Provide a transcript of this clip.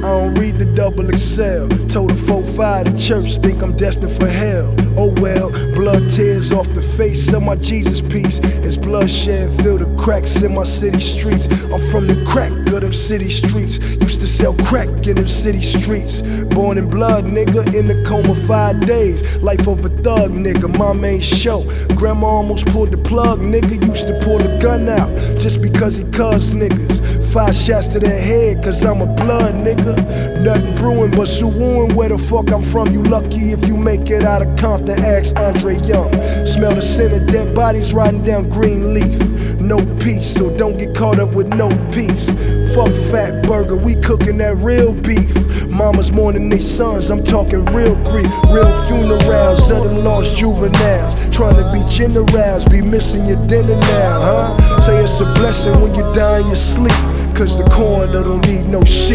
don't read the double XL. Told a 4-5 to church, think I'm destined for hell. Oh well, blood tears off the face of my Jesus piece. It's bloodshed, fill the cracks in my city streets. I'm from the crack of them city streets. Used to sell crack in them city streets. Born in blood, nigga, in the coma 5 days. Life of a thug, nigga, my main show. Grandma almost pulled the plug, nigga. Used to pull the gun out just because he cuz niggas. 5 shots to the head, cause I'm a blood nigga. Nothing brewing but Suwon, where the fuck I'm from. You lucky if you make it out of Compton, ask Andre Young. Smell the scent of dead bodies riding down Greenleaf. No peace, so don't get caught up with no peace. Fuck Fat Burger, we cooking that real beef. Mamas mourning they sons, I'm talking real grief. Real funerals of them lost juveniles. Trying to be generals, be missing your dinner now, huh? Say it's a blessing when you die in your sleep, cause the coroner don't need no sheep.